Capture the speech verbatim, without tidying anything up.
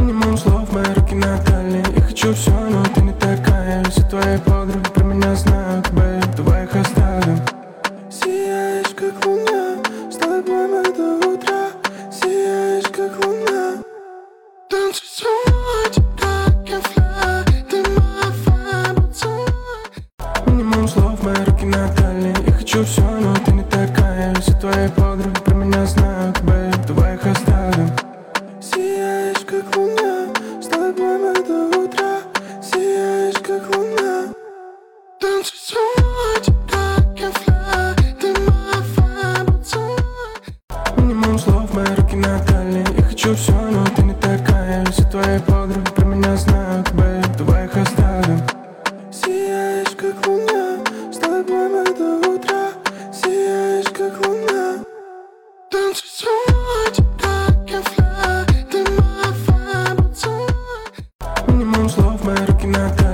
Минимум слов, мои руки на талии. Я хочу все, но ты не такая. Все твои подруги про меня знают, бэйб, давай их оставим. Сияешь, как луна, с тобой мы до утра. Сияешь, как луна. Танцуй со мной, I can fly. Ты моя vibe tonight. Минимум слов, мои руки на талии. Я хочу все, но ты не такая. Все твои подруги про меня знают, бэйб, давай их оставим. Сияешь, как луна, с тобой мы до утра. Сияешь, как луна. Танцуй со мной, I can fly. Ты моя vibe tonight. Минимум слов, мои руки на талии. Я хочу все, но ты не такая. Все твои подруги про меня знают, бэйб, давай их оставим. Сияешь, как луна, с тобой мы до утра. Сияешь, как луна. Танцуй со мной, I can fly. Ты моя vibe tonight. Минимум слов, мои руки на талии.